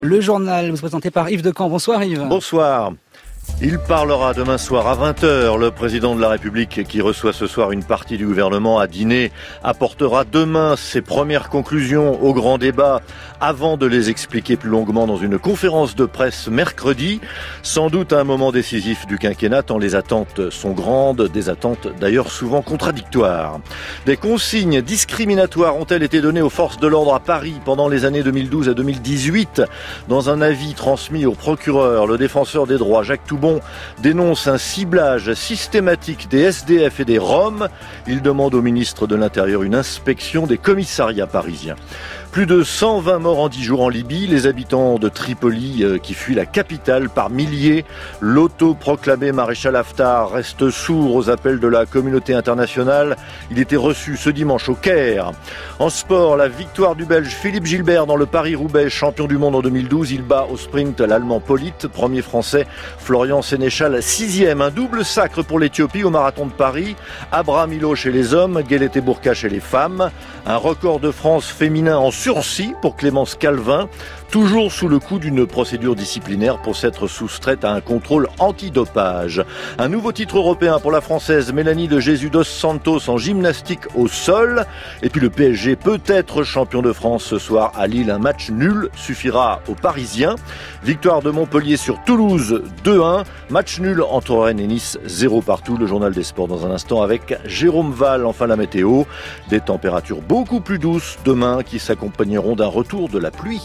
Le journal vous est présenté par Yves Decamp. Bonsoir Yves. Bonsoir. Il parlera demain soir à 20h. Le président de la République, qui reçoit ce soir une partie du gouvernement à dîner, apportera demain ses premières conclusions au grand débat avant de les expliquer plus longuement dans une conférence de presse mercredi. Sans doute un moment décisif du quinquennat tant les attentes sont grandes, des attentes d'ailleurs souvent contradictoires. Des consignes discriminatoires ont-elles été données aux forces de l'ordre à Paris pendant les années 2012 à 2018 ? Dans un avis transmis au procureur, le défenseur des droits Jacques Toubon dénonce un ciblage systématique des SDF et des Roms. Il demande au ministre de l'Intérieur une inspection des commissariats parisiens. Plus de 120 morts en 10 jours en Libye, les habitants de Tripoli qui fuient la capitale par milliers. L'autoproclamé maréchal Haftar reste sourd aux appels de la communauté internationale. Il était reçu ce dimanche au Caire. En sport, la victoire du Belge Philippe Gilbert dans le Paris-Roubaix, champion du monde en 2012. Il bat au sprint l'Allemand Polite, premier français. Florian Sénéchal, 6e. Un double sacre pour l'Éthiopie au marathon de Paris. Abraham Hilo chez les hommes, Guelete Bourka chez les femmes. Un record de France féminin en sursis pour Clémence Calvin, toujours sous le coup d'une procédure disciplinaire pour s'être soustraite à un contrôle antidopage. Un nouveau titre européen pour la Française Mélanie de Jésus dos Santos en gymnastique au sol. Et puis le PSG peut être champion de France ce soir à Lille. Un match nul suffira aux Parisiens. Victoire de Montpellier sur Toulouse 2-1. Match nul entre Rennes et Nice 0 partout. Le journal des sports dans un instant avec Jérôme Val. Enfin la météo. Des températures beaucoup plus douces demain qui s'accompagneront d'un retour de la pluie.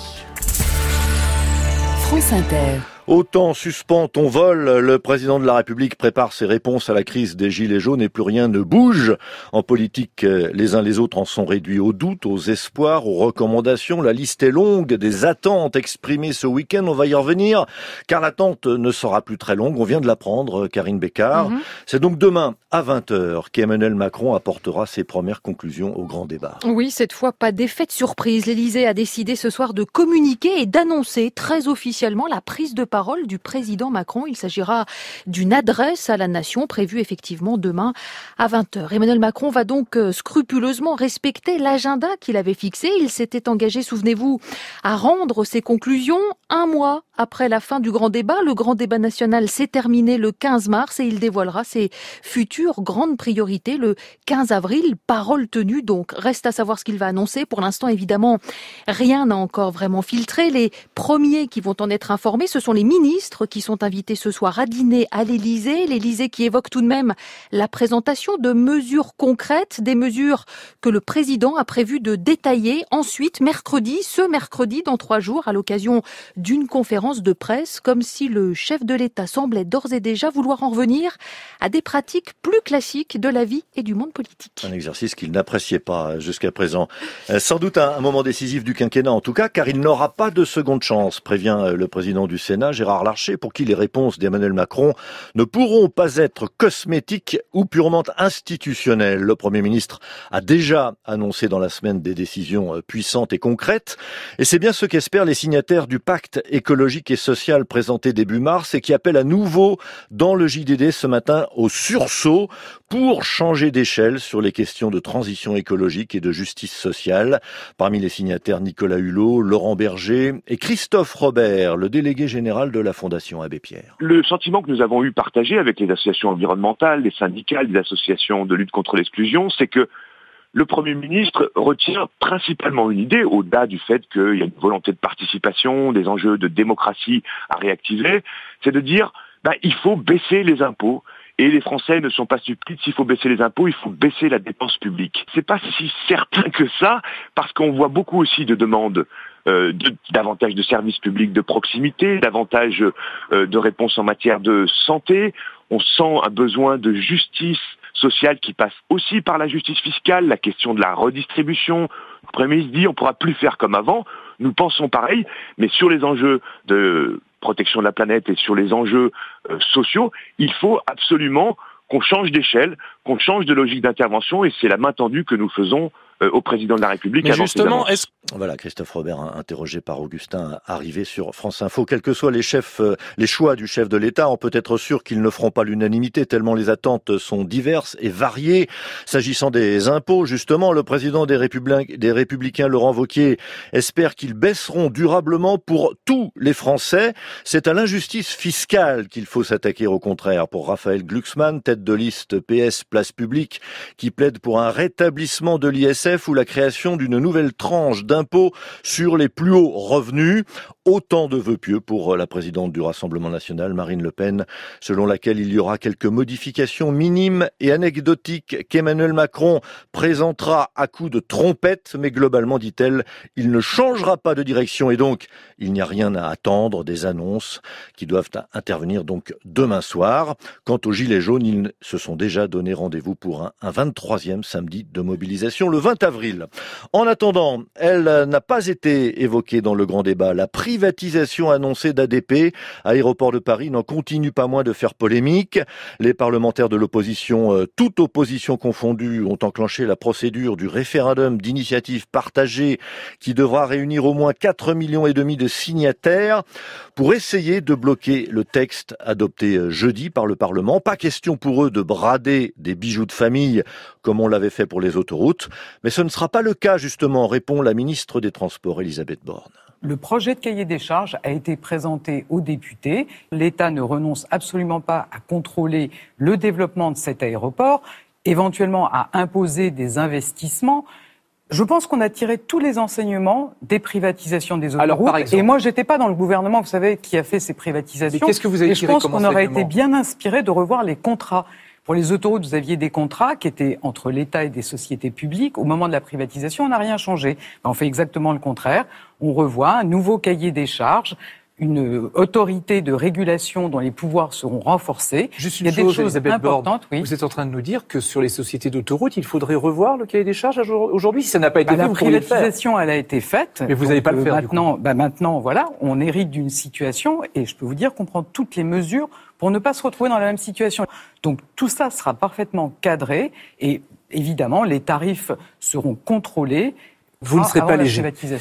France Inter. Autant suspend ton vol, le président de la République prépare ses réponses à la crise des gilets jaunes et plus rien ne bouge. En politique, les uns les autres en sont réduits aux doutes, aux espoirs, aux recommandations. La liste est longue des attentes exprimées ce week-end. On va y revenir, car l'attente ne sera plus très longue. On vient de l'apprendre, Karine Bécard. C'est donc demain à 20h qu'Emmanuel Macron apportera ses premières conclusions au grand débat. Oui, cette fois, pas d'effet de surprise. L'Élysée a décidé ce soir de communiquer et d'annoncer très officiellement la prise de parole du président Macron. Il s'agira d'une adresse à la nation prévue effectivement demain à 20h. Emmanuel Macron va donc scrupuleusement respecter l'agenda qu'il avait fixé. Il s'était engagé, souvenez-vous, à rendre ses conclusions un mois après la fin du grand débat. Le grand débat national s'est terminé le 15 mars et il dévoilera ses futures grandes priorités le 15 avril. Parole tenue, donc reste à savoir ce qu'il va annoncer. Pour l'instant, évidemment, rien n'a encore vraiment filtré. Les premiers qui vont en être informés, ce sont les ministres qui sont invités ce soir à dîner à l'Élysée. L'Élysée qui évoque tout de même la présentation de mesures concrètes, des mesures que le président a prévu de détailler ensuite ce mercredi dans 3 jours, à l'occasion d'une conférence de presse, comme si le chef de l'État semblait d'ores et déjà vouloir en revenir à des pratiques plus classiques de la vie et du monde politique. Un exercice qu'il n'appréciait pas jusqu'à présent. Sans doute un moment décisif du quinquennat en tout cas, car il n'aura pas de seconde chance, prévient le président du Sénat, Gérard Larcher, pour qui les réponses d'Emmanuel Macron ne pourront pas être cosmétiques ou purement institutionnelles. Le Premier ministre a déjà annoncé dans la semaine des décisions puissantes et concrètes, et c'est bien ce qu'espèrent les signataires du pacte écologique et social présenté début mars et qui appelle à nouveau dans le JDD ce matin au sursaut pour changer d'échelle sur les questions de transition écologique et de justice sociale. Parmi les signataires, Nicolas Hulot, Laurent Berger et Christophe Robert, le délégué général de la Fondation Abbé Pierre. Le sentiment que nous avons eu partagé avec les associations environnementales, les syndicats, les associations de lutte contre l'exclusion, c'est que le Premier ministre retient principalement une idée, au-delà du fait qu'il y a une volonté de participation, des enjeux de démocratie à réactiver, c'est de dire il faut baisser les impôts. Et les Français ne sont pas stupides, s'il faut baisser les impôts, il faut baisser la dépense publique. C'est pas si certain que ça, parce qu'on voit beaucoup aussi de demandes davantage de services publics de proximité, davantage de réponses en matière de santé. On sent un besoin de justice sociale qui passe aussi par la justice fiscale, la question de la redistribution. Le Premier ministre dit on ne pourra plus faire comme avant. Nous pensons pareil, mais sur les enjeux de protection de la planète et sur les enjeux sociaux, il faut absolument qu'on change d'échelle, qu'on change de logique d'intervention, et c'est la main tendue que nous faisons au président de la République. Mais justement, Voilà, Christophe Robert, interrogé par Augustin, arrivé sur France Info. Quels que soient les choix du chef de l'État, on peut être sûr qu'ils ne feront pas l'unanimité, tellement les attentes sont diverses et variées. S'agissant des impôts, justement, le président des Républicains, Laurent Wauquiez, espère qu'ils baisseront durablement pour tous les Français. C'est à l'injustice fiscale qu'il faut s'attaquer, au contraire, pour Raphaël Glucksmann, tête de liste PS Place Publique, qui plaide pour un rétablissement de l'ISF ou la création d'une nouvelle tranche d'impôts sur les plus hauts revenus. Autant de vœux pieux pour la présidente du Rassemblement national, Marine Le Pen, selon laquelle il y aura quelques modifications minimes et anecdotiques qu'Emmanuel Macron présentera à coups de trompette, mais globalement, dit-elle, il ne changera pas de direction et donc il n'y a rien à attendre des annonces qui doivent intervenir donc demain soir. Quant aux Gilets jaunes, ils se sont déjà donné rendez-vous pour un 23e samedi de mobilisation le 20 avril. En attendant, elle n'a pas été évoquée dans le grand débat. La privatisation annoncée d'ADP, Aéroport de Paris, n'en continue pas moins de faire polémique. Les parlementaires de l'opposition, toute opposition confondue, ont enclenché la procédure du référendum d'initiative partagée qui devra réunir au moins 4,5 millions de signataires pour essayer de bloquer le texte adopté jeudi par le Parlement. Pas question pour eux de brader des bijoux de famille comme on l'avait fait pour les autoroutes. Mais ce ne sera pas le cas, justement, répond la ministre des Transports, Elisabeth Borne. Le projet de cahier des charges a été présenté aux députés. L'État ne renonce absolument pas à contrôler le développement de cet aéroport, éventuellement à imposer des investissements. Je pense qu'on a tiré tous les enseignements des privatisations des autoroutes. Alors, par exemple, et moi, j'étais pas dans le gouvernement, vous savez, qui a fait ces privatisations. Mais qu'est-ce que vous avez tiré comme enseignement ? Je pense qu'on aurait été bien inspiré de revoir les contrats. Pour les autoroutes, vous aviez des contrats qui étaient entre l'État et des sociétés publiques. Au moment de la privatisation, on n'a rien changé. On fait exactement le contraire. On revoit un nouveau cahier des charges, une autorité de régulation dont les pouvoirs seront renforcés. Juste il y a des choses importantes. Oui. Vous êtes en train de nous dire que sur les sociétés d'autoroutes, il faudrait revoir le cahier des charges aujourd'hui. Si ça n'a pas été fait, la vous pourriez le faire. La privatisation, elle a été faite. Mais vous n'allez pas le faire. Maintenant, voilà, on hérite d'une situation et je peux vous dire qu'on prend toutes les mesures pour ne pas se retrouver dans la même situation. Donc tout ça sera parfaitement cadré et évidemment les tarifs seront contrôlés. Vous ne serez pas léger.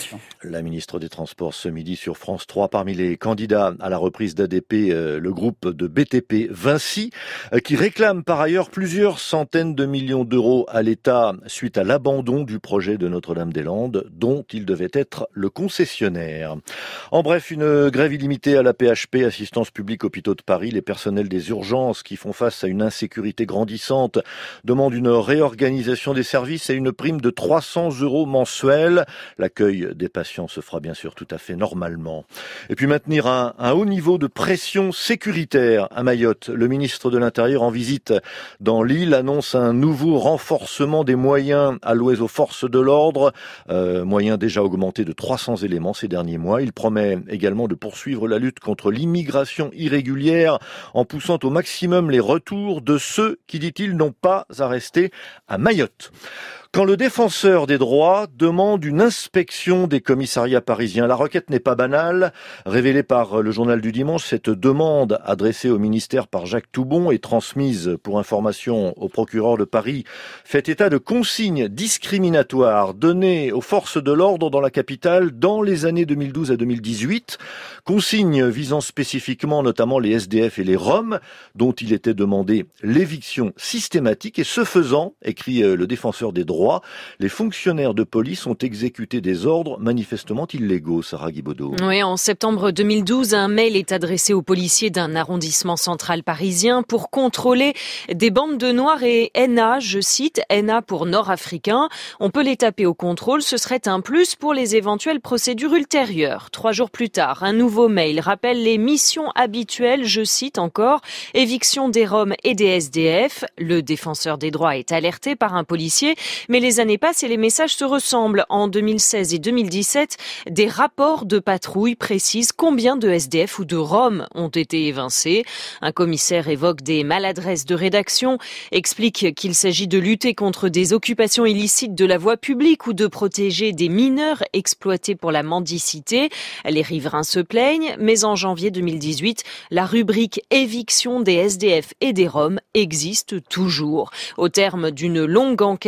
La ministre des Transports ce midi sur France 3, parmi les candidats à la reprise d'ADP, le groupe de BTP Vinci, qui réclame par ailleurs plusieurs centaines de millions d'euros à l'État suite à l'abandon du projet de Notre-Dame-des-Landes, dont il devait être le concessionnaire. En bref, une grève illimitée à la PHP, Assistance publique Hôpitaux de Paris. Les personnels des urgences qui font face à une insécurité grandissante demandent une réorganisation des services et une prime de 300 € mensuels. L'accueil des patients se fera bien sûr tout à fait normalement. Et puis maintenir un haut niveau de pression sécuritaire à Mayotte. Le ministre de l'Intérieur en visite dans l'île annonce un nouveau renforcement des moyens alloués aux forces de l'ordre, moyens déjà augmentés de 300 éléments ces derniers mois. Il promet également de poursuivre la lutte contre l'immigration irrégulière en poussant au maximum les retours de ceux qui, dit-il, n'ont pas à rester à Mayotte. Quand le défenseur des droits demande une inspection des commissariats parisiens, la requête n'est pas banale. Révélée par le journal du dimanche, cette demande adressée au ministère par Jacques Toubon et transmise pour information au procureur de Paris fait état de consignes discriminatoires données aux forces de l'ordre dans la capitale dans les années 2012 à 2018. Consignes visant spécifiquement notamment les SDF et les Roms, dont il était demandé l'éviction systématique. Et ce faisant, écrit le défenseur des droits, les fonctionnaires de police ont exécuté des ordres manifestement illégaux, Sarah Guibaudot. Oui, en septembre 2012, un mail est adressé aux policiers d'un arrondissement central parisien pour contrôler des bandes de noirs et NA, je cite, NA pour nord-africain. On peut les taper au contrôle, ce serait un plus pour les éventuelles procédures ultérieures. 3 jours plus tard, un nouveau mail rappelle les missions habituelles, je cite encore, éviction des Roms et des SDF. Le défenseur des droits est alerté par un policier, mais les années passent et les messages se ressemblent. En 2016 et 2017, des rapports de patrouille précisent combien de SDF ou de Roms ont été évincés. Un commissaire évoque des maladresses de rédaction, explique qu'il s'agit de lutter contre des occupations illicites de la voie publique ou de protéger des mineurs exploités pour la mendicité. Les riverains se plaignent, mais en janvier 2018, la rubrique éviction des SDF et des Roms existe toujours. Au terme d'une longue enquête,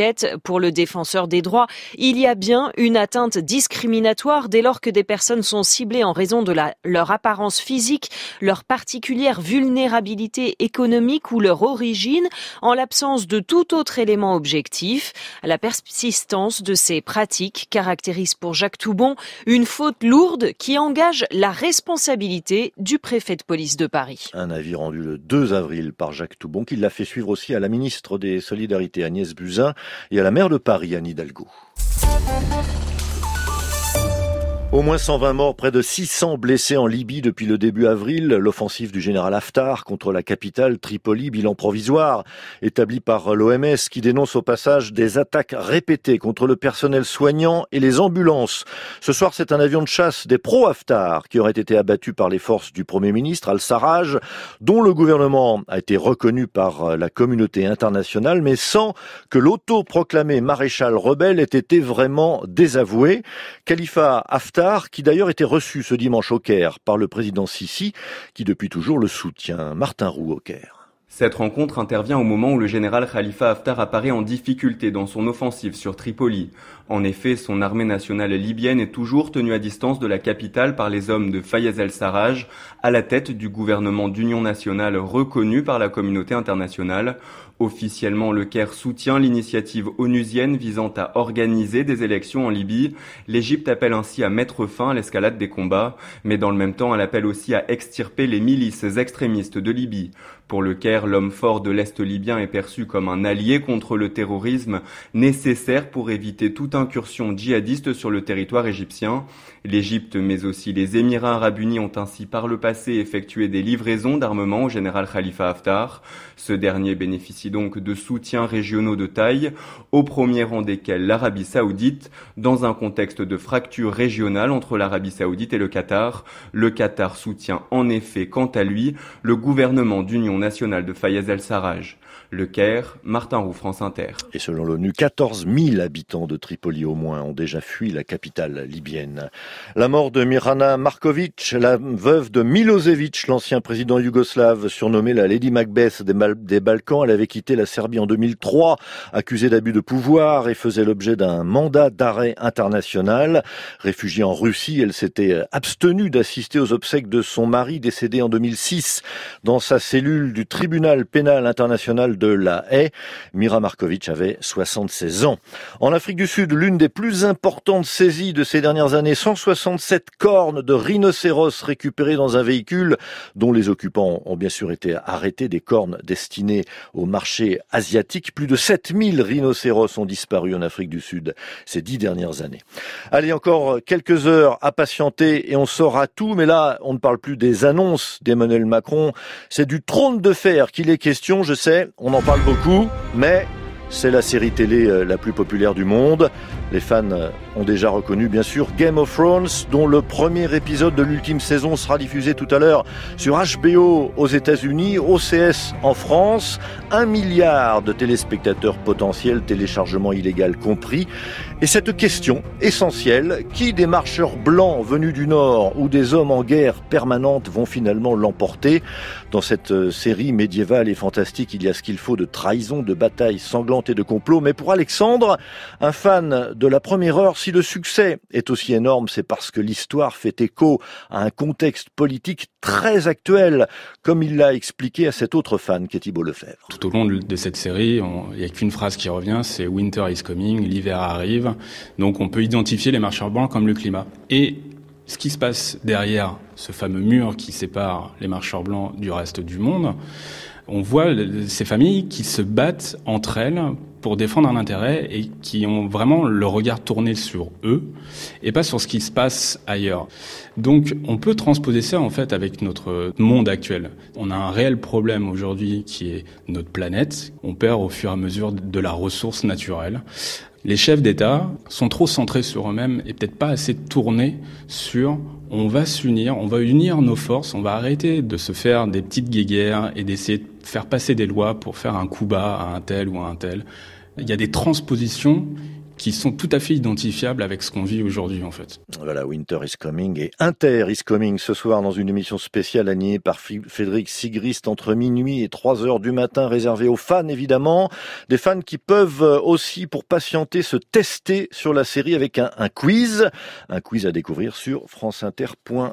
pour le défenseur des droits, il y a bien une atteinte discriminatoire dès lors que des personnes sont ciblées en raison de leur apparence physique, leur particulière vulnérabilité économique ou leur origine, en l'absence de tout autre élément objectif. La persistance de ces pratiques caractérise pour Jacques Toubon une faute lourde qui engage la responsabilité du préfet de police de Paris. Un avis rendu le 2 avril par Jacques Toubon, qui l'a fait suivre aussi à la ministre des Solidarités Agnès Buzyn et à la maire de Paris Anne Hidalgo. Au moins 120 morts, près de 600 blessés en Libye depuis le début avril. L'offensive du général Haftar contre la capitale, Tripoli, bilan provisoire établi par l'OMS qui dénonce au passage des attaques répétées contre le personnel soignant et les ambulances. Ce soir, c'est un avion de chasse des pro-Haftar qui aurait été abattu par les forces du Premier ministre Al-Sarraj, dont le gouvernement a été reconnu par la communauté internationale, mais sans que l'autoproclamé maréchal rebelle ait été vraiment désavoué. Khalifa Haftar, qui d'ailleurs était reçu ce dimanche au Caire par le président Sisi, qui depuis toujours le soutient. Martin Roux au Caire. Cette rencontre intervient au moment où le général Khalifa Haftar apparaît en difficulté dans son offensive sur Tripoli. En effet, son armée nationale libyenne est toujours tenue à distance de la capitale par les hommes de Fayez el-Sarraj, à la tête du gouvernement d'union nationale reconnu par la communauté internationale. Officiellement, le Caire soutient l'initiative onusienne visant à organiser des élections en Libye. L'Égypte appelle ainsi à mettre fin à l'escalade des combats, mais dans le même temps, elle appelle aussi à extirper les milices extrémistes de Libye. Pour le Caire, l'homme fort de l'Est libyen est perçu comme un allié contre le terrorisme nécessaire pour éviter toute incursion djihadiste sur le territoire égyptien. L'Égypte, mais aussi les Émirats arabes unis ont ainsi par le passé effectué des livraisons d'armement au général Khalifa Haftar. Ce dernier bénéficie donc de soutiens régionaux de taille, au premier rang desquels l'Arabie saoudite, dans un contexte de fracture régionale entre l'Arabie saoudite et le Qatar. Le Qatar soutient en effet, quant à lui, le gouvernement d'union nationale de Fayez el-Sarraj. Le Caire, Martin Roux, France Inter. Et selon l'ONU, 14 000 habitants de Tripoli au moins ont déjà fui la capitale libyenne. La mort de Mirana Marković, la veuve de Milosevic, l'ancien président yougoslave, surnommé la Lady Macbeth des Balkans. Elle avait quitté la Serbie en 2003, accusée d'abus de pouvoir et faisait l'objet d'un mandat d'arrêt international. Réfugiée en Russie, elle s'était abstenue d'assister aux obsèques de son mari décédé en 2006 dans sa cellule du tribunal pénal international de La Haye. Mira Marković avait 76 ans. En Afrique du Sud, l'une des plus importantes saisies de ces dernières années, 167 cornes de rhinocéros récupérées dans un véhicule dont les occupants ont bien sûr été arrêtés, des cornes destinées au marché asiatique. Plus de 7000 rhinocéros ont disparu en Afrique du Sud ces 10 dernières années. Allez, encore quelques heures à patienter et on saura tout, mais là, on ne parle plus des annonces d'Emmanuel Macron, c'est du trône de fer qu'il est question, je sais. On en parle beaucoup, mais c'est la série télé la plus populaire du monde. Les fans ont déjà reconnu, bien sûr, Game of Thrones, dont le premier épisode de l'ultime saison sera diffusé tout à l'heure sur HBO aux États-Unis, OCS en France. 1 milliard de téléspectateurs potentiels, téléchargement illégal compris. Et cette question essentielle, qui des marcheurs blancs venus du Nord ou des hommes en guerre permanente vont finalement l'emporter? Dans cette série médiévale et fantastique, il y a ce qu'il faut de trahison, de bataille sanglante et de complot. Mais pour Alexandre, un fan de la première heure, si le succès est aussi énorme, c'est parce que l'histoire fait écho à un contexte politique très actuel, comme il l'a expliqué à cet autre fan qui est Thibault Lefebvre. Tout au long de cette série, il n'y a qu'une phrase qui revient, c'est « Winter is coming », l'hiver arrive. Donc on peut identifier les marcheurs blancs comme le climat. Et ce qui se passe derrière ce fameux mur qui sépare les marcheurs blancs du reste du monde, on voit ces familles qui se battent entre elles pour défendre un intérêt et qui ont vraiment le regard tourné sur eux et pas sur ce qui se passe ailleurs. Donc on peut transposer ça en fait avec notre monde actuel. On a un réel problème aujourd'hui qui est notre planète. On perd au fur et à mesure de la ressource naturelle. Les chefs d'État sont trop centrés sur eux-mêmes et peut-être pas assez tournés sur on va s'unir, on va unir nos forces, on va arrêter de se faire des petites guéguerres et d'essayer de faire passer des lois pour faire un coup bas à un tel ou à un tel. Il y a des transpositions qui sont tout à fait identifiables avec ce qu'on vit aujourd'hui en fait. Voilà, Winter is Coming et Inter is Coming ce soir dans une émission spéciale animée par Frédéric Sigrist entre minuit et 3h du matin, réservée aux fans évidemment. Des fans qui peuvent aussi, pour patienter, se tester sur la série avec un quiz. Un quiz à découvrir sur franceinter.fr.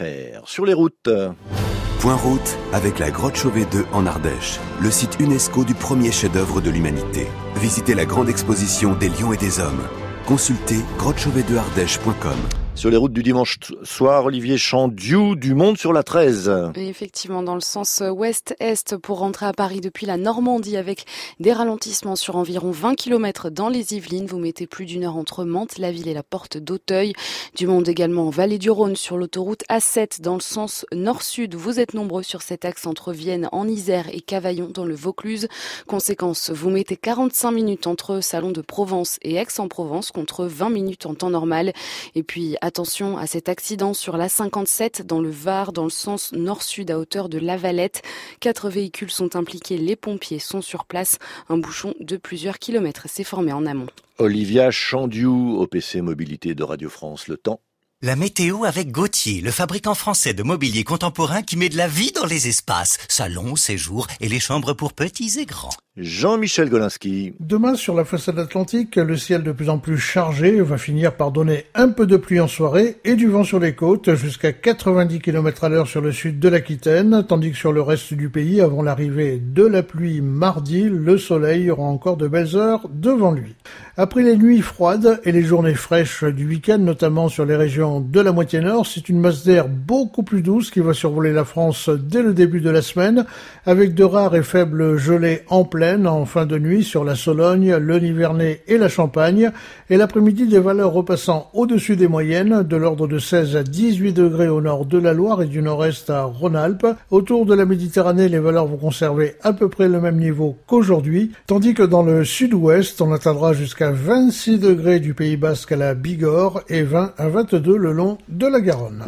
Sur les routes. Point route avec la Grotte Chauvet 2 en Ardèche, le site UNESCO du premier chef-d'œuvre de l'humanité. Visitez la grande exposition des lions et des hommes. Consultez grottechauvet2ardèche.com. Sur les routes du dimanche soir, Olivier Chandiou, du Monde sur la 13. Et effectivement, dans le sens ouest-est pour rentrer à Paris depuis la Normandie avec des ralentissements sur environ 20 km dans les Yvelines. Vous mettez plus d'une heure entre Mantes, la ville et la porte d'Auteuil. Du Monde également en Vallée du Rhône sur l'autoroute A7 dans le sens nord-sud. Vous êtes nombreux sur cet axe entre Vienne en Isère et Cavaillon dans le Vaucluse. Conséquence, vous mettez 45 minutes entre Salon de Provence et Aix-en-Provence contre 20 minutes en temps normal. Et puis, attention à cet accident sur l'A57 dans le Var, dans le sens nord-sud à hauteur de La Valette. 4 véhicules sont impliqués, les pompiers sont sur place. Un bouchon de plusieurs kilomètres s'est formé en amont. Olivia Chandiou, OPC Mobilité de Radio France. Le temps. La météo avec Gauthier, le fabricant français de mobilier contemporain qui met de la vie dans les espaces. Salons, séjours et les chambres pour petits et grands. Jean-Michel Golinski. Demain, sur la façade atlantique, le ciel de plus en plus chargé va finir par donner un peu de pluie en soirée et du vent sur les côtes jusqu'à 90 km/h sur le sud de l'Aquitaine, tandis que sur le reste du pays, avant l'arrivée de la pluie mardi, le soleil aura encore de belles heures devant lui. Après les nuits froides et les journées fraîches du week-end, notamment sur les régions de la moitié nord, c'est une masse d'air beaucoup plus douce qui va survoler la France dès le début de la semaine, avec de rares et faibles gelées en pleine en fin de nuit sur la Sologne, le Nivernais et la Champagne, et l'après-midi des valeurs repassant au-dessus des moyennes, de l'ordre de 16 à 18 degrés au nord de la Loire et du nord-est à Rhône-Alpes. Autour de la Méditerranée, les valeurs vont conserver à peu près le même niveau qu'aujourd'hui, tandis que dans le sud-ouest, on atteindra jusqu'à 26 degrés du Pays Basque à la Bigorre et 20 à 22 le long de la Garonne.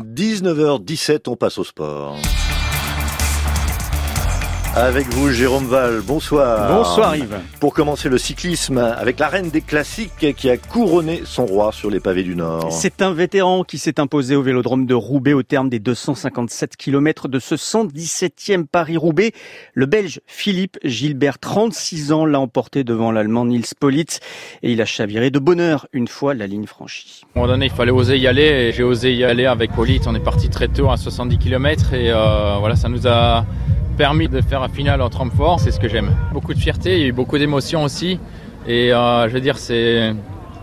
19h17, on passe au sport. Avec vous, Jérôme Val, bonsoir. Bonsoir Yves. Pour commencer le cyclisme, avec la reine des classiques qui a couronné son roi sur les pavés du Nord. C'est un vétéran qui s'est imposé au Vélodrome de Roubaix au terme des 257 km de ce 117e Paris-Roubaix. Le Belge Philippe Gilbert, 36 ans, l'a emporté devant l'Allemand Nils Pollitt et il a chaviré de bonheur une fois la ligne franchie. À un moment donné, il fallait oser y aller et j'ai osé y aller avec Pollitt. On est parti très tôt à 70 km et voilà, ça nous a permis de faire un final en trempe fort, c'est ce que j'aime. Beaucoup de fierté, il y a eu beaucoup d'émotions aussi et je veux dire c'est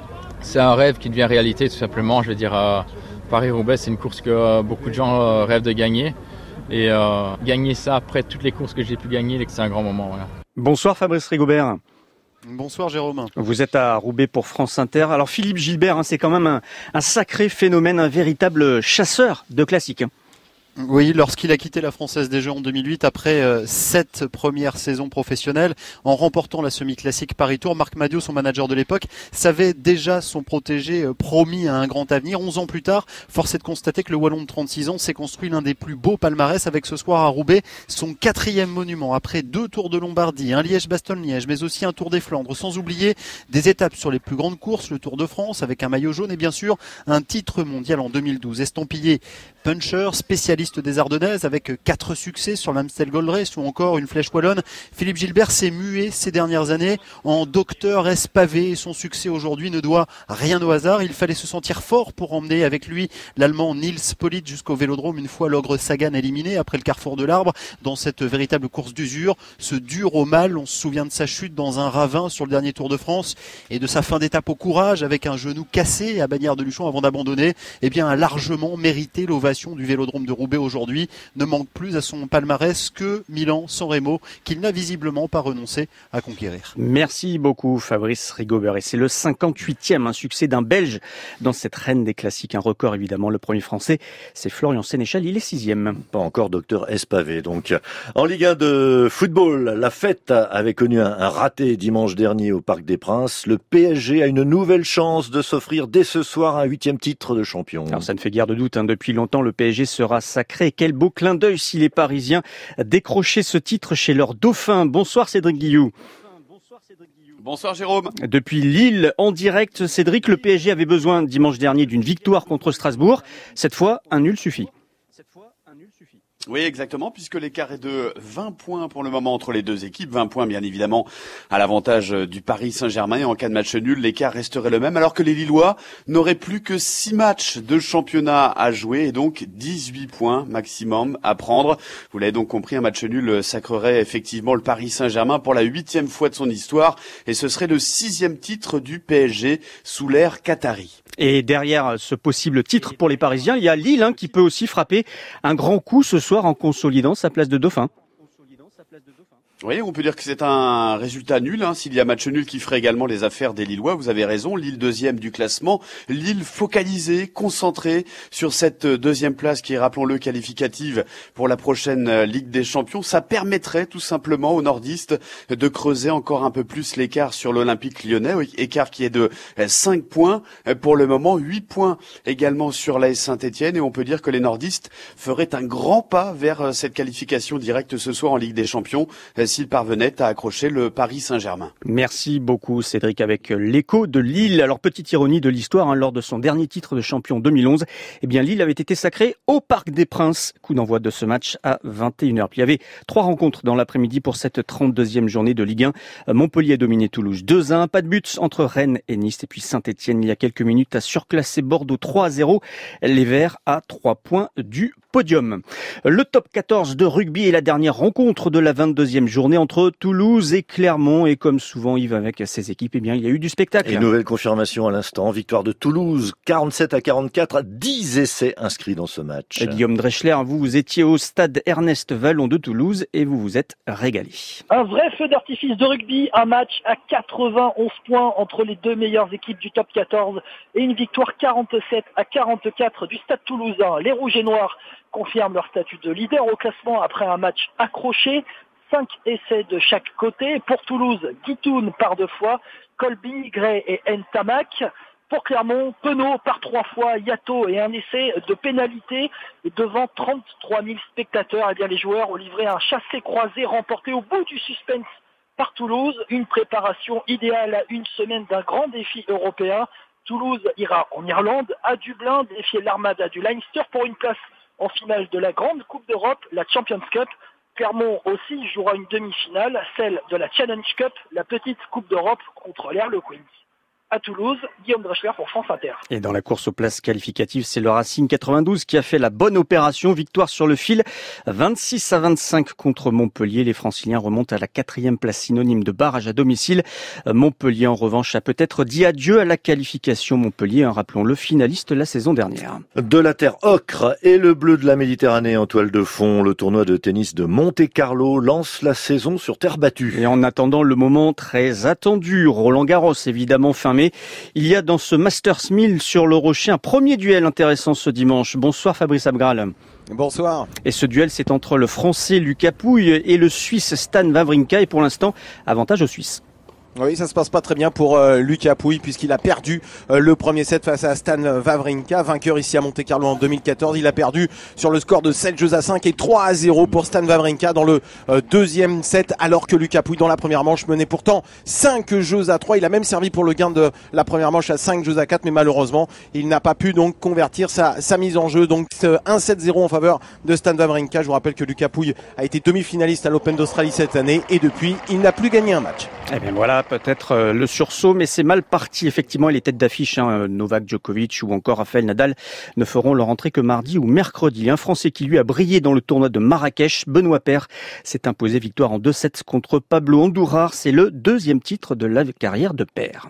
un rêve qui devient réalité tout simplement. Je veux dire Paris-Roubaix, c'est une course que beaucoup de gens rêvent de gagner et gagner ça après toutes les courses que j'ai pu gagner, c'est un grand moment. Voilà. Bonsoir Fabrice Rigobert. Bonsoir Jérôme. Vous êtes à Roubaix pour France Inter. Alors Philippe Gilbert, c'est quand même un sacré phénomène, un véritable chasseur de classiques. Oui, lorsqu'il a quitté la Française des Jeux en 2008, après 7 premières saisons professionnelles, en remportant la semi-classique Paris-Tours, Marc Madiot, son manager de l'époque, savait déjà son protégé promis à un grand avenir. 11 ans plus tard, force est de constater que le Wallon de 36 ans s'est construit l'un des plus beaux palmarès avec ce soir à Roubaix, son 4e monument, après 2 Tours de Lombardie, un Liège-Bastogne-Liège, mais aussi un Tour des Flandres, sans oublier des étapes sur les plus grandes courses, le Tour de France avec un maillot jaune et bien sûr un titre mondial en 2012, estampillé puncher, spécialiste des Ardennaises avec 4 succès sur l'Amstel Gold Race ou encore une flèche wallonne. Philippe Gilbert s'est mué ces dernières années en docteur S-pavé et son succès aujourd'hui ne doit rien au hasard. Il fallait se sentir fort pour emmener avec lui l'Allemand Nils Pollitt jusqu'au Vélodrome une fois l'ogre Sagan éliminé après le carrefour de l'Arbre dans cette véritable course d'usure. Ce dur au mal, on se souvient de sa chute dans un ravin sur le dernier Tour de France et de sa fin d'étape au courage avec un genou cassé à Bagnères de Luchon avant d'abandonner. Eh bien, a largement mérité l'ovation du Vélodrome de Roubaix aujourd'hui. Ne manque plus à son palmarès que Milan-San Remo qu'il n'a visiblement pas renoncé à conquérir. Merci beaucoup Fabrice Rigobert. Et c'est le 58e succès d'un Belge dans cette reine des classiques. Un record évidemment. Le premier français, c'est Florian Sénéchal. Il est 6e. Pas encore docteur S-pavé donc. En Ligue 1 de football, la fête avait connu un raté dimanche dernier au Parc des Princes. Le PSG a une nouvelle chance de s'offrir dès ce soir un 8e titre de champion. Alors ça ne fait guère de doute. Depuis longtemps, le PSG sera sacré. Quel beau clin d'œil si les Parisiens décrochaient ce titre chez leur dauphin. Bonsoir Cédric Guillou. Bonsoir Jérôme. Depuis Lille, en direct, Cédric, le PSG avait besoin dimanche dernier d'une victoire contre Strasbourg. Cette fois, un nul suffit. Oui, exactement, puisque l'écart est de 20 points pour le moment entre les deux équipes. 20 points, bien évidemment, à l'avantage du Paris Saint-Germain. Et en cas de match nul, l'écart resterait le même, alors que les Lillois n'auraient plus que 6 matchs de championnat à jouer et donc 18 points maximum à prendre. Vous l'avez donc compris, un match nul sacrerait effectivement le Paris Saint-Germain pour la 8e fois de son histoire. Et ce serait le 6e titre du PSG sous l'ère qatari. Et derrière ce possible titre pour les Parisiens, il y a Lille qui peut aussi frapper un grand coup ce soir en consolidant sa place de dauphin. Oui, on peut dire que c'est un résultat nul. S'il y a match nul qui ferait également les affaires des Lillois, vous avez raison. Lille 2e du classement. Lille focalisée, concentrée sur cette 2e place qui est, rappelons-le, qualificative pour la prochaine Ligue des Champions. Ça permettrait tout simplement aux nordistes de creuser encore un peu plus l'écart sur l'Olympique Lyonnais. Écart qui est de 5 points pour le moment, 8 points également sur l'AS Saint-Etienne. Et on peut dire que les nordistes feraient un grand pas vers cette qualification directe ce soir en Ligue des Champions, s'il parvenait à accrocher le Paris Saint-Germain. Merci beaucoup Cédric avec l'écho de Lille. Alors petite ironie de l'histoire, lors de son dernier titre de champion 2011, Lille avait été sacré au Parc des Princes. Coup d'envoi de ce match à 21h. Puis il y avait 3 rencontres dans l'après-midi pour cette 32e journée de Ligue 1. Montpellier a dominé Toulouse 2-1, pas de but entre Rennes et Nice. Et puis Saint-Etienne, il y a quelques minutes, a surclassé Bordeaux 3-0. Les Verts à 3 points du podium. Le top 14 de rugby est la dernière rencontre de la 22e journée entre Toulouse et Clermont. Et comme souvent Yves avec ses équipes, il y a eu du spectacle. Et nouvelle confirmation à l'instant, victoire de Toulouse, 47-44, 10 essais inscrits dans ce match. Et Guillaume Dreschler, vous étiez au stade Ernest Vallon de Toulouse et vous vous êtes régalé. Un vrai feu d'artifice de rugby, un match à 91 points entre les deux meilleures équipes du top 14 et une victoire 47-44 du stade toulousain. Les Rouges et Noirs confirment leur statut de leader au classement après un match accroché. 5 essais de chaque côté. Pour Toulouse, Guitoun par 2 fois, Colby, Gray et Ntamak. Pour Clermont, Penaud par 3 fois, Yato et un essai de pénalité. Et devant 33 000 spectateurs, les joueurs ont livré un chassé-croisé remporté au bout du suspense par Toulouse. Une préparation idéale à une semaine d'un grand défi européen. Toulouse ira en Irlande, à Dublin, défier l'Armada du Leinster pour une place en finale de la Grande Coupe d'Europe, la Champions Cup. Clermont aussi jouera une demi-finale, celle de la Challenge Cup, la petite Coupe d'Europe contre l'Harlequins. À Toulouse, Guillaume Dreschler pour France Inter. Et dans la course aux places qualificatives, c'est le Racing 92 qui a fait la bonne opération. Victoire sur le fil, 26-25 contre Montpellier. Les Franciliens remontent à la 4e place synonyme de barrage à domicile. Montpellier, en revanche, a peut-être dit adieu à la qualification. Montpellier, rappelons-le, finaliste la saison dernière. De la terre ocre et le bleu de la Méditerranée en toile de fond, le tournoi de tennis de Monte-Carlo lance la saison sur terre battue. Et en attendant le moment très attendu, Roland-Garros, évidemment, fin mai, il y a dans ce Masters 1000 sur le Rocher un premier duel intéressant ce dimanche. Bonsoir Fabrice Abgral. Bonsoir. Et ce duel, c'est entre le Français Lucas Pouille et le Suisse Stan Wawrinka. Et pour l'instant, avantage aux Suisses. Oui, ça se passe pas très bien pour Lucas Pouille puisqu'il a perdu le premier set face à Stan Wawrinka, vainqueur ici à Monte-Carlo en 2014. Il a perdu sur le score de 7-5 et 3-0 pour Stan Wawrinka dans le deuxième set, alors que Lucas Pouille dans la première manche menait pourtant 5-3. Il a même servi pour le gain de la première manche à 5-4, mais malheureusement il n'a pas pu donc convertir sa mise en jeu. Donc 1-7-0 en faveur de Stan Wawrinka. Je vous rappelle que Lucas Pouille a été demi-finaliste à l'Open d'Australie cette année et depuis il n'a plus gagné un match. Eh bien voilà, peut-être le sursaut, mais c'est mal parti. Effectivement, les têtes d'affiche, Novak Djokovic ou encore Rafael Nadal, ne feront leur entrée que mardi ou mercredi. Un Français qui lui a brillé dans le tournoi de Marrakech, Benoît Paire, s'est imposé victoire en 2-7 contre Pablo Andújar. C'est le 2e titre de la carrière de Paire.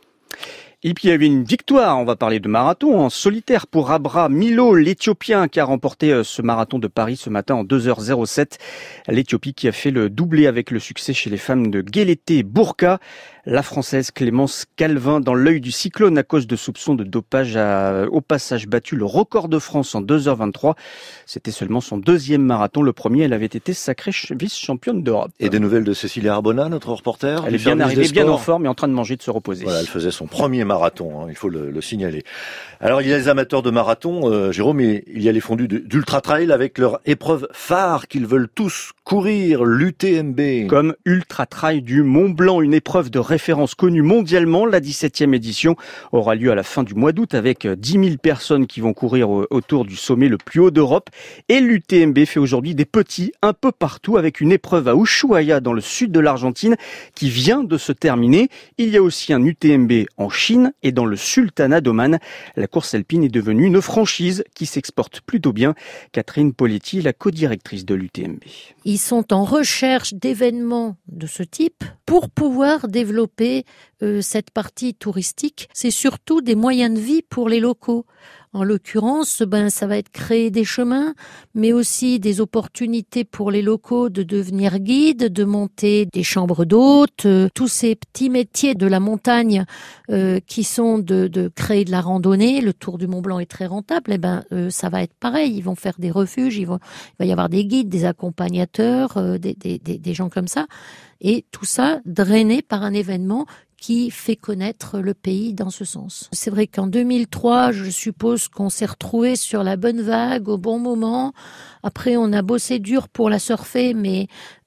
Et puis il y avait une victoire, on va parler de marathon en solitaire pour Abra Milo, l'Éthiopien qui a remporté ce marathon de Paris ce matin en 2h07. L'Éthiopie qui a fait le doublé avec le succès chez les femmes de Guélété Bourka. La Française Clémence Calvin, dans l'œil du cyclone à cause de soupçons de dopage, a au passage battu le record de France en 2h23. C'était seulement son 2e marathon. Le premier, elle avait été sacrée vice-championne d'Europe. Et des nouvelles de Cécilia Arbona, notre reporter? Elle est bien arrivée, bien en forme et en train de manger, de se reposer. Voilà, elle faisait son premier marathon, il faut le signaler. Alors il y a les amateurs de marathon, Jérôme, il y a les fondus d'Ultra Trail avec leur épreuve phare qu'ils veulent tous courir, l'UTMB. Comme Ultra Trail du Mont Blanc, une épreuve de référence connue mondialement. La 17e édition aura lieu à la fin du mois d'août avec 10 000 personnes qui vont courir autour du sommet le plus haut d'Europe. Et l'UTMB fait aujourd'hui des petits un peu partout avec une épreuve à Ushuaia dans le sud de l'Argentine qui vient de se terminer. Il y a aussi un UTMB en Chine et dans le Sultanat d'Oman. La course alpine est devenue une franchise qui s'exporte plutôt bien. Catherine Poletti, la co-directrice de l'UTMB. Ils sont en recherche d'événements de ce type pour pouvoir développer cette partie touristique. C'est surtout des moyens de vie pour les locaux. En l'occurrence, ça va être créer des chemins, mais aussi des opportunités pour les locaux de devenir guides, de monter des chambres d'hôtes, tous ces petits métiers de la montagne qui sont de créer de la randonnée. Le Tour du Mont Blanc est très rentable. Ça va être pareil. Ils vont faire des refuges, il va y avoir des guides, des accompagnateurs, des gens comme ça. Et tout ça drainé par un événement qui fait connaître le pays dans ce sens. C'est vrai qu'en 2003, je suppose qu'on s'est retrouvé sur la bonne vague au bon moment. Après, on a bossé dur pour la surfer, mais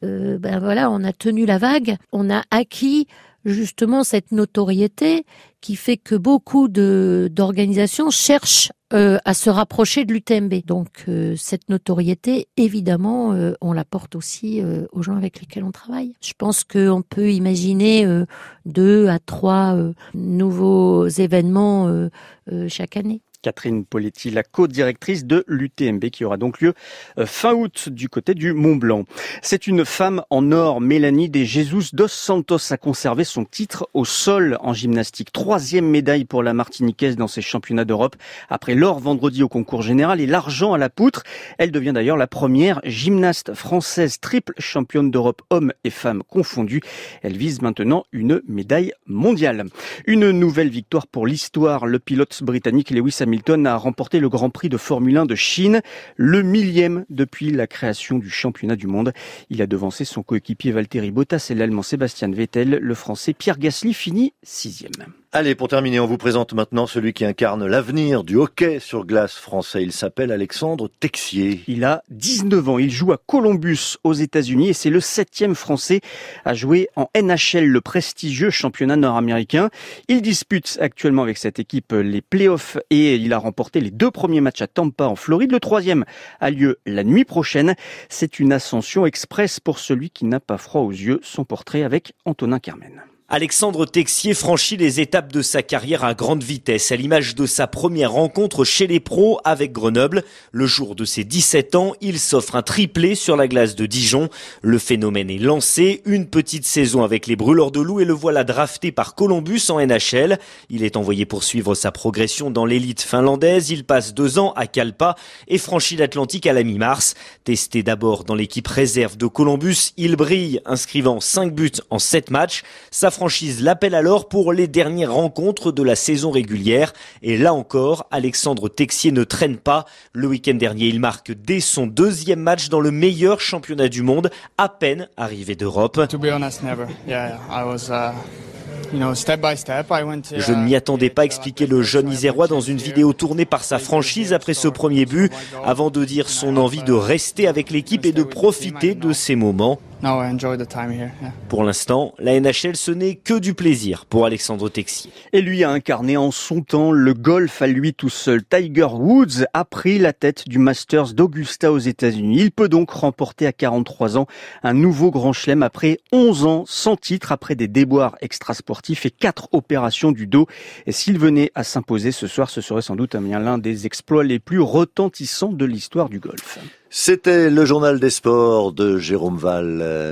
on a tenu la vague. On a acquis justement cette notoriété qui fait que beaucoup d'organisations cherchent à se rapprocher de l'UTMB. Donc cette notoriété, évidemment, on la porte aussi aux gens avec lesquels on travaille. Je pense qu'on peut imaginer 2 à 3 nouveaux événements chaque année. Catherine Poletti, la co-directrice de l'UTMB qui aura donc lieu fin août du côté du Mont Blanc. C'est une femme en or, Mélanie de Jesus dos Santos a conservé son titre au sol en gymnastique. 3e médaille pour la Martiniquaise dans ces championnats d'Europe après l'or vendredi au concours général et l'argent à la poutre. Elle devient d'ailleurs la première gymnaste française triple championne d'Europe hommes et femmes confondus. Elle vise maintenant une médaille mondiale. Une nouvelle victoire pour l'histoire. Le pilote britannique Lewis Hamilton a remporté le Grand Prix de Formule 1 de Chine, le 1000e depuis la création du championnat du monde. Il a devancé son coéquipier Valtteri Bottas et l'Allemand Sebastian Vettel. Le Français Pierre Gasly finit 6e. Allez, pour terminer, on vous présente maintenant celui qui incarne l'avenir du hockey sur glace français. Il s'appelle Alexandre Texier. Il a 19 ans. Il joue à Columbus aux États-Unis et c'est le 7e Français à jouer en NHL, le prestigieux championnat nord-américain. Il dispute actuellement avec cette équipe les playoffs et il a remporté les 2 premiers matchs à Tampa en Floride. Le 3e a lieu la nuit prochaine. C'est une ascension express pour celui qui n'a pas froid aux yeux. Son portrait avec Antonin Carmen. Alexandre Texier franchit les étapes de sa carrière à grande vitesse, à l'image de sa première rencontre chez les pros avec Grenoble. Le jour de ses 17 ans, il s'offre un triplé sur la glace de Dijon. Le phénomène est lancé, une petite saison avec les Brûleurs de Loup et le voilà drafté par Columbus en NHL. Il est envoyé poursuivre sa progression dans l'élite finlandaise. Il passe 2 ans à Kalpa et franchit l'Atlantique à la mi-mars. Testé d'abord dans l'équipe réserve de Columbus, il brille, inscrivant 5 buts en 7 matchs. Sa franchise l'appelle alors pour les dernières rencontres de la saison régulière. Et là encore, Alexandre Texier ne traîne pas. Le week-end dernier, il marque dès son 2e match dans le meilleur championnat du monde, à peine arrivé d'Europe. Je ne m'y attendais pas, expliquait le jeune Isérois dans une vidéo tournée par sa franchise après ce premier but, avant de dire son envie de rester avec l'équipe et de profiter de ces moments. Pour l'instant, la NHL, ce n'est que du plaisir pour Alexandre Texier. Et lui a incarné en son temps le golf à lui tout seul. Tiger Woods a pris la tête du Masters d'Augusta aux États-Unis. Il peut donc remporter à 43 ans un nouveau grand chelem après 11 ans sans titre, après des déboires extrasportifs et 4 opérations du dos. Et s'il venait à s'imposer ce soir, ce serait sans doute l'un des exploits les plus retentissants de l'histoire du golf. C'était le journal des sports de Jérôme Val.